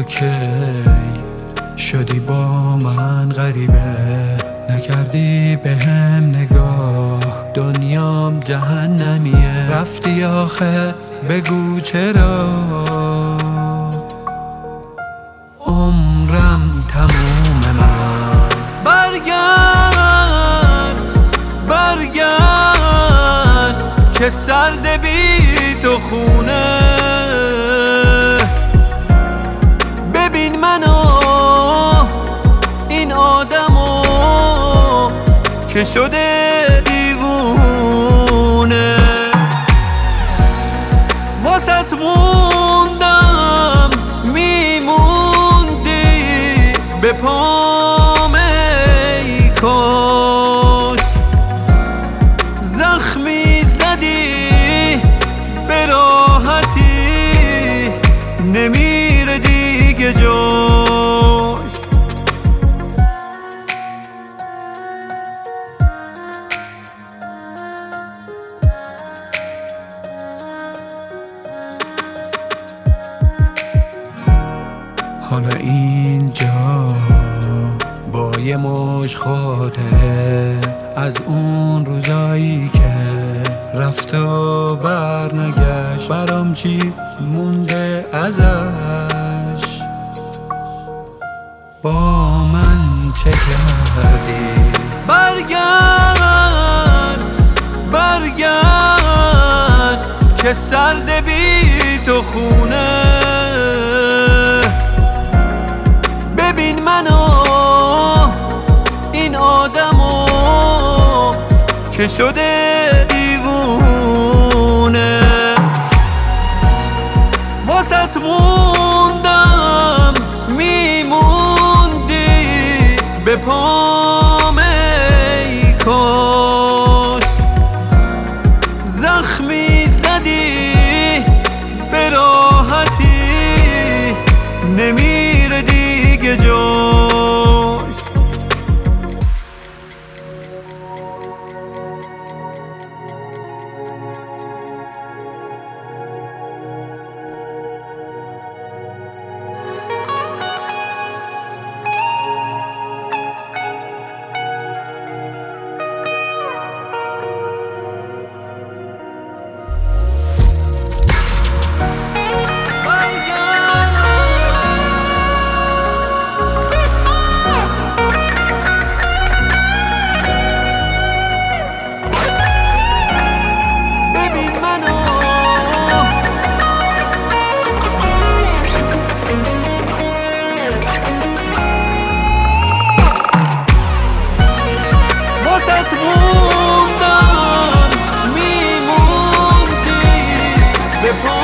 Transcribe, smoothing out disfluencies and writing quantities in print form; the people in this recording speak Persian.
تو کی شدی با من غریبه، نکردی به هم نگاه، دنیام جهنمیه. رفتی آخه بگو چرا، عمرم تموم من. برگرد که سرد بی تو خونه، ببین منو این آدمو که شده دیوونه. واسط موندم میموندی به پام ای کاش، زخمی زدی به راحتی نمیره دیگه جاش. حالا اینجا با یه مش خاطره از اون روزایی که رفت و برنگشت، برام چی مونده ازش؟ با من چه کردی؟ برگرد که سرد بی تو خونه، ببین منو این آدمو که شده دیوونه. واسط موندم میموندی به پام ای کاش، زخمی زدی به راحتی نمیره دیگه جاش. واسط موندم میموندی به